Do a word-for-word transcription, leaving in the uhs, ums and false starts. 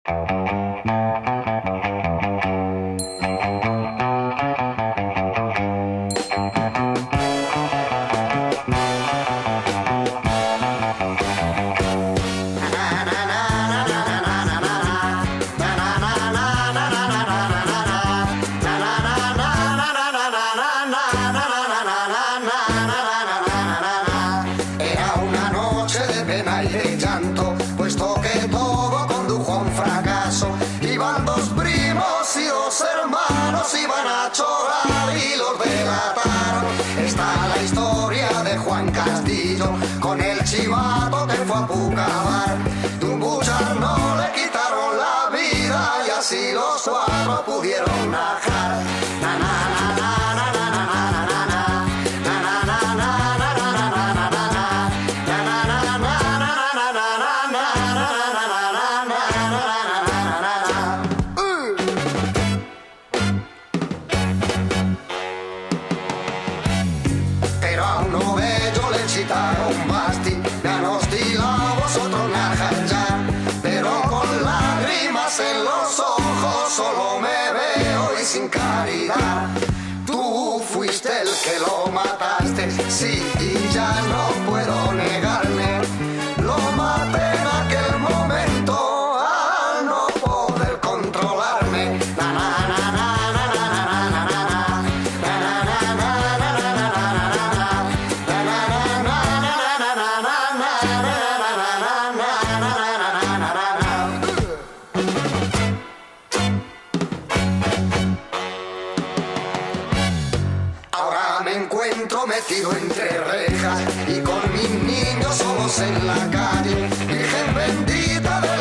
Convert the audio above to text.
Era una noche de pena y de llanto, puesto que todo condujo a un fracaso. Iban dos primos y dos hermanos, iban a chorar y los delataron. Está la historia de Juan Castillo, con el chivato que fue a Pucabar. Tumbuchar no le quitaron la vida y así los cuatro pudieron najar. Na, na, na, na, na, na, na, na, na, na. Pero a uno de ellos le chitaron basti, ganos tilabos, otro najar ya. Pero con lágrimas en los ojos solo me veo y sin caridad. Tú fuiste el que lo mataste, sí, y ya no puedo negarme. Lo maté en aquel momento al no poder controlarme. Na, na, na, na, na, na, na, na, na, na. Na, na, na, na, na, na, na, na, na, na. Na, na, na, na, na, na, na, na, na, na, na, na. Ahora me encuentro metido entre rejas y con mis niños solos en la calle. Virgen bendita de